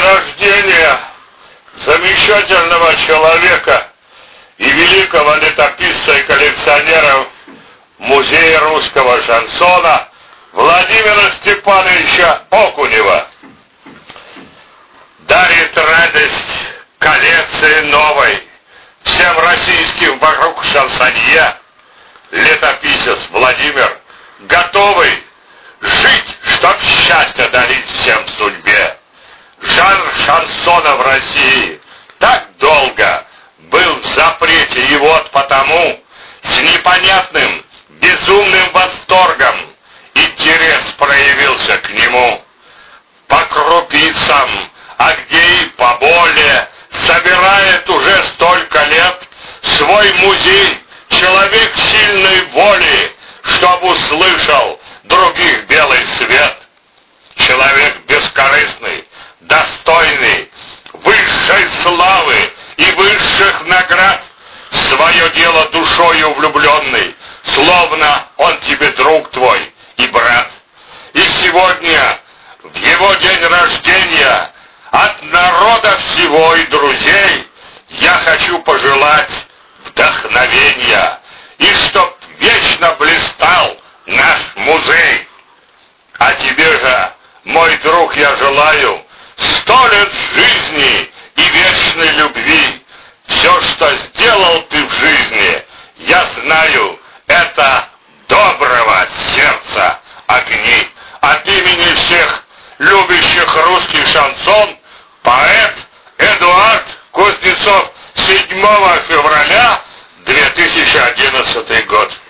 рождения замечательного человека и великого летописца и коллекционера Музея русского шансона Владимира Степановича Окунева. Дарит радость коллекции новой всем российским вокруг шансонье летописец Владимир, готовый жить, чтоб счастье дарить всем в судьбе. Жанр шансона в России так долго был в запрете, и вот потому с непонятным, безумным восторгом интерес проявился к нему. По крупицам, а где и поболее, собирает уже столько лет свой музей человек сильной воли, чтоб услышал других белый свет. Человек бескорыстный, достойный высшей славы и высших наград, свое дело душою влюбленный, словно он тебе друг твой и брат. И сегодня, в его день рождения, от народа всего и друзей я хочу пожелать вдохновения, и чтоб вечно блистал наш музей. А тебе же, мой друг, я желаю 100 лет жизни и вечной любви. Все, что сделал ты в жизни, я знаю, это доброго сердца огни. От имени всех любящих русский шансон, поэт Эдуард Кузнецов, 7 февраля 2011 год.